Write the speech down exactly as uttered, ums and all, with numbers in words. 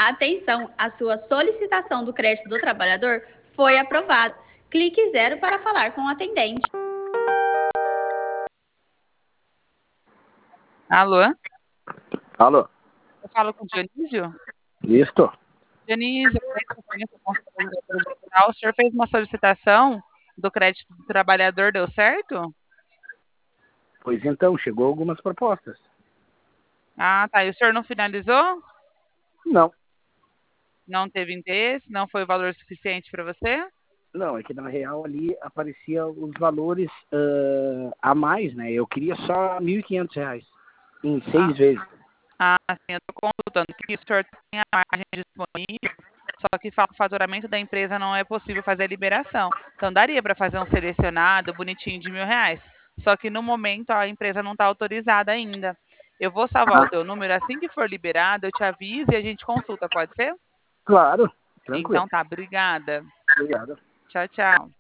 Atenção, a sua solicitação do crédito do trabalhador foi aprovada. Clique zero para falar com o atendente. Alô? Alô? Eu falo com o Dionísio? Isto? Dionísio, o senhor fez uma solicitação do crédito do trabalhador, deu certo? Pois então, chegou algumas propostas. Ah, tá. E o senhor não finalizou? Não. Não teve interesse? Não foi o valor suficiente para você? Não, é que na real ali aparecia os valores uh, a mais, né? Eu queria só mil e quinhentos reais em seis Ah. vezes. Ah, sim, eu estou consultando que o senhor tem a margem disponível, só que o faturamento da empresa não é possível fazer a liberação. Então, daria para fazer um selecionado bonitinho de mil reais. Só que no momento a empresa não está autorizada ainda. Eu vou salvar o teu número, assim que for liberado, eu te aviso e a gente consulta, pode ser? Claro, tranquilo. Então tá, obrigada. Obrigado. Tchau, tchau.